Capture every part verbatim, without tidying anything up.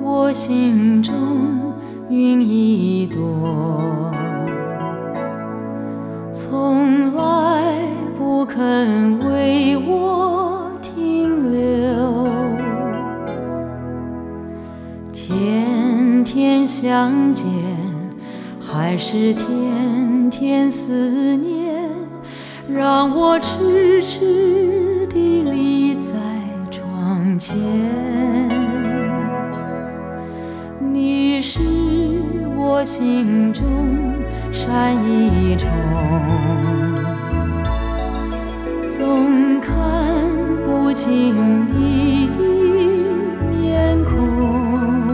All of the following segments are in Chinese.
我心中云一朵，从来不肯为我停留。天天相见，还是天天思念，让我痴痴地立在窗前。你是我心中闪一重，总看不清你的面孔。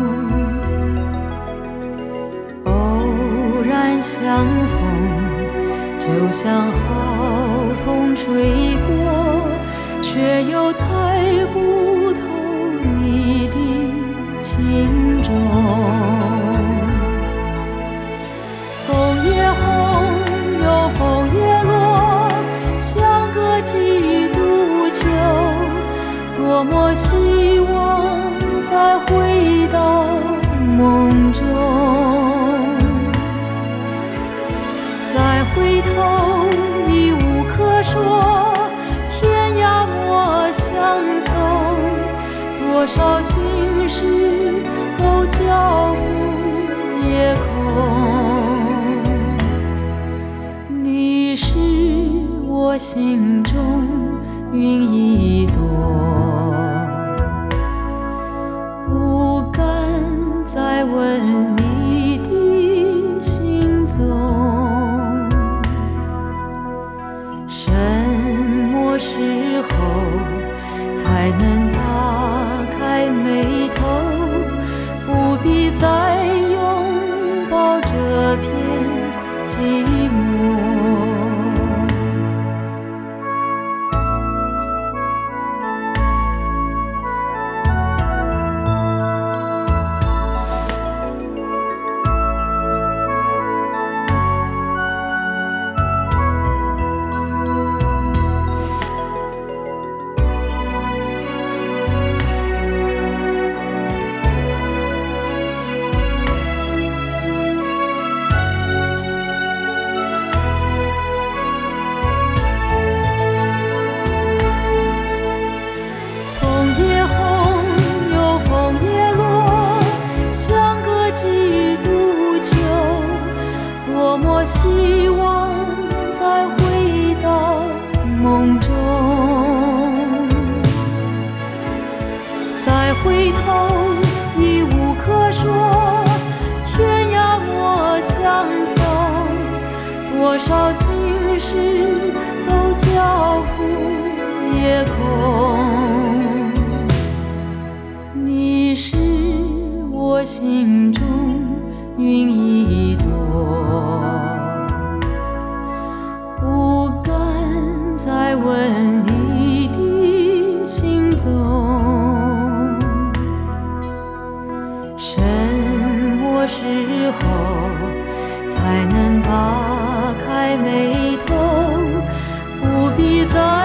偶然相逢，就像好风吹过，却又猜不透你的情衷。枫叶红，又枫叶落，相隔几度秋。多么希望再回到梦中，再回头已无可说，天涯莫相送。多少心事都交付夜空，你是我心中云一朵，不敢再问你的行踪。什么时候才能打开眉头，不必再拥抱这片寂寞。多么希望再回到梦中，再回头已无可说，天涯莫相送。多少心事都交付夜空，你是我心中云一朵，不敢再问你的行踪。什么时候才能打开眉头，不必再